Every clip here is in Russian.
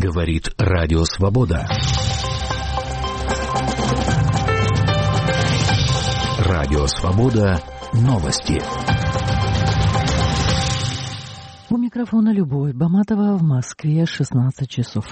Говорит Радио Свобода. Радио Свобода. Новости. У микрофона Любовь Баматова, в Москве 16 часов.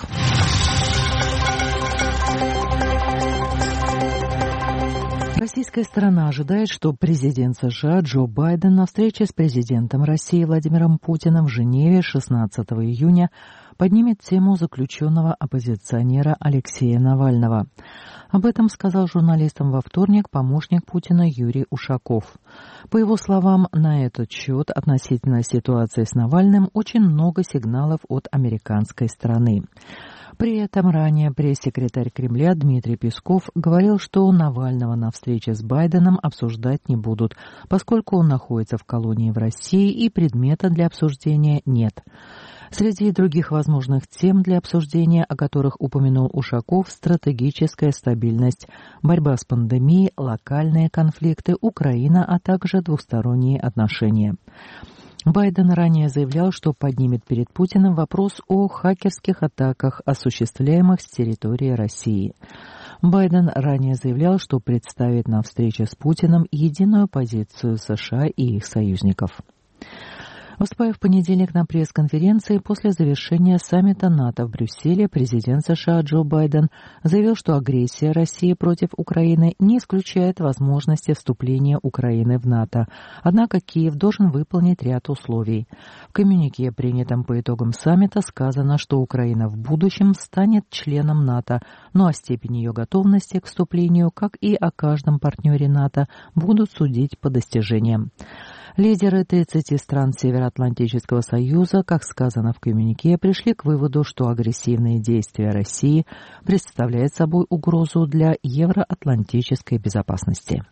Российская сторона ожидает, что президент США Джо Байден на встрече с президентом России Владимиром Путиным в Женеве 16 июня поднимет тему заключенного оппозиционера Алексея Навального. Об этом сказал журналистам во вторник помощник Путина Юрий Ушаков. По его словам, на этот счет относительно ситуации с Навальным очень много сигналов от американской стороны. При этом ранее пресс-секретарь Кремля Дмитрий Песков говорил, что Навального на встрече с Байденом обсуждать не будут, поскольку он находится в колонии в России и предмета для обсуждения нет. Среди других возможных тем для обсуждения, о которых упомянул Ушаков, стратегическая стабильность, борьба с пандемией, локальные конфликты, Украина, а также двусторонние отношения. Байден ранее заявлял, что поднимет перед Путиным вопрос о хакерских атаках, осуществляемых с территории России. Байден ранее заявлял, что представит на встрече с Путиным единую позицию США и их союзников. Выступая в понедельник на пресс-конференции после завершения саммита НАТО в Брюсселе, президент США Джо Байден заявил, что агрессия России против Украины не исключает возможности вступления Украины в НАТО. Однако Киев должен выполнить ряд условий. В коммюнике, принятом по итогам саммита, сказано, что Украина в будущем станет членом НАТО, но о степени ее готовности к вступлению, как и о каждом партнере НАТО, будут судить по достижениям. Лидеры 30 стран Североатлантического союза, как сказано в коммюнике, пришли к выводу, что агрессивные действия России представляют собой угрозу для евроатлантической безопасности.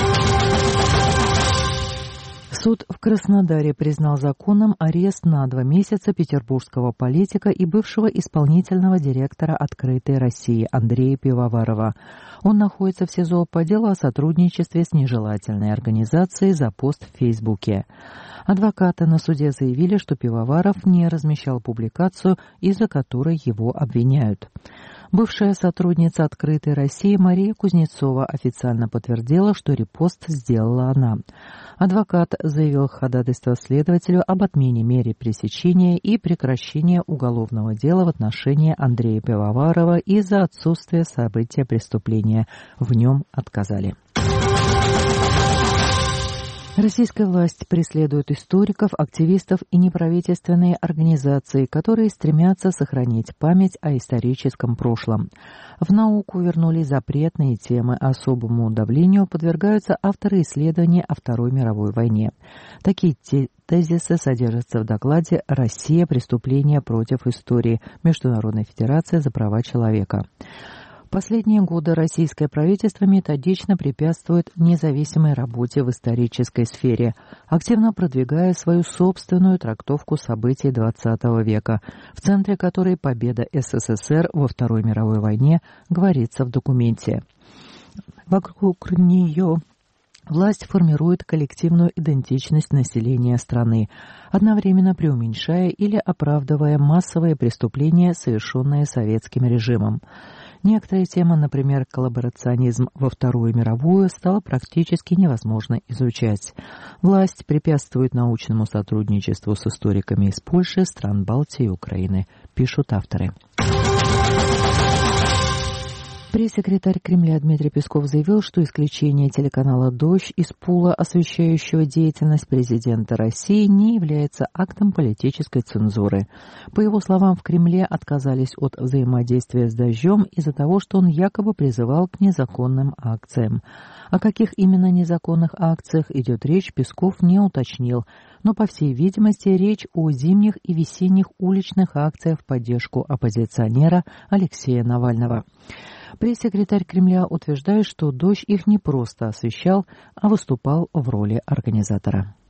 Суд в Краснодаре признал законным арест на 2 месяца петербургского политика и бывшего исполнительного директора «Открытой России» Андрея Пивоварова. Он находится в СИЗО по делу о сотрудничестве с нежелательной организацией за пост в Фейсбуке. Адвокаты на суде заявили, что Пивоваров не размещал публикацию, из-за которой его обвиняют. Бывшая сотрудница «Открытой России» Мария Кузнецова официально подтвердила, что репост сделала она. Адвокат заявил ходатайство следователю об отмене меры пресечения и прекращения уголовного дела в отношении Андрея Пивоварова из-за отсутствия события преступления. В нем отказали. Российская власть преследует историков, активистов и неправительственные организации, которые стремятся сохранить память о историческом прошлом. В науку вернулись запретные темы, особому давлению подвергаются авторы исследований о Второй мировой войне. Такие тезисы содержатся в докладе «Россия. Преступления против истории» Международной федерации за права человека. В последние годы российское правительство методично препятствует независимой работе в исторической сфере, активно продвигая свою собственную трактовку событий XX века, в центре которой победа СССР во Второй мировой войне говорится в документе. Вокруг нее власть формирует коллективную идентичность населения страны, одновременно преуменьшая или оправдывая массовые преступления, совершенные советским режимом. Некоторые темы, например, коллаборационизм во Вторую мировую, стало практически невозможно изучать. Власть препятствует научному сотрудничеству с историками из Польши, стран Балтии и Украины, пишут авторы. Пресс-секретарь Кремля Дмитрий Песков заявил, что исключение телеканала «Дождь» из пула, освещающего деятельность президента России, не является актом политической цензуры. По его словам, в Кремле отказались от взаимодействия с «Дождем» из-за того, что он якобы призывал к незаконным акциям. О каких именно незаконных акциях идет речь, Песков не уточнил, но, по всей видимости, речь о зимних и весенних уличных акциях в поддержку оппозиционера Алексея Навального. Пресс-секретарь Кремля утверждает, что «Дождь» их не просто освещал, а выступал в роли организатора.